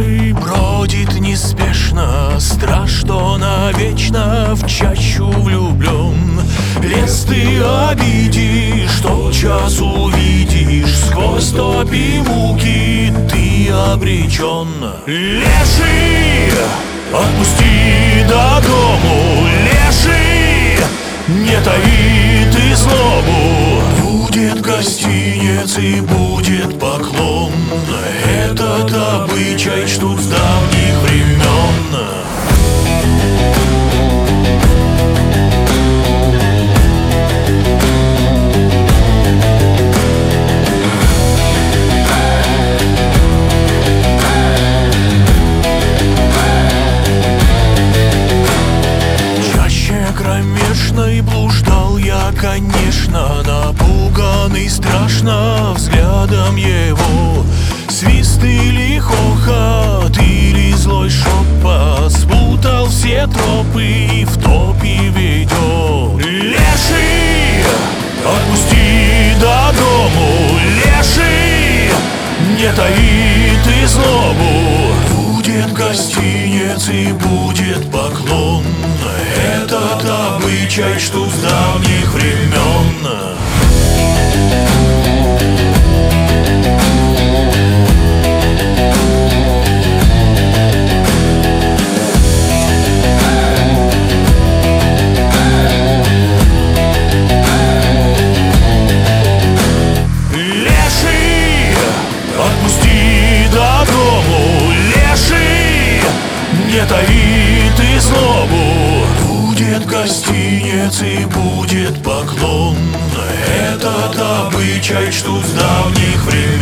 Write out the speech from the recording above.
Леший бродит неспешно, страж, что навечно в чащу влюблен. Лес ты обидишь, тотчас увидишь, сквозь топи муки ты обречен. Леший, отпусти до дому, леший, не таи ты злобу. Будет гостинец и будет поклон, этот обычай ждут с давних времен. Кромешной блуждал я, конечно, напуганный страшно взглядом его. Свист или хохот, или злой шепот спутал все тропы и в топи ведет. Леший, отпусти до дому, леший, не таи ты злобу. Будет гостинец и будет поклон, этот обычай ждут с давних времен. Леший, отпусти до дому, леший, не таи ты злобу. Будет гостинец и будет поклон, этот обычай ждут с давних времен.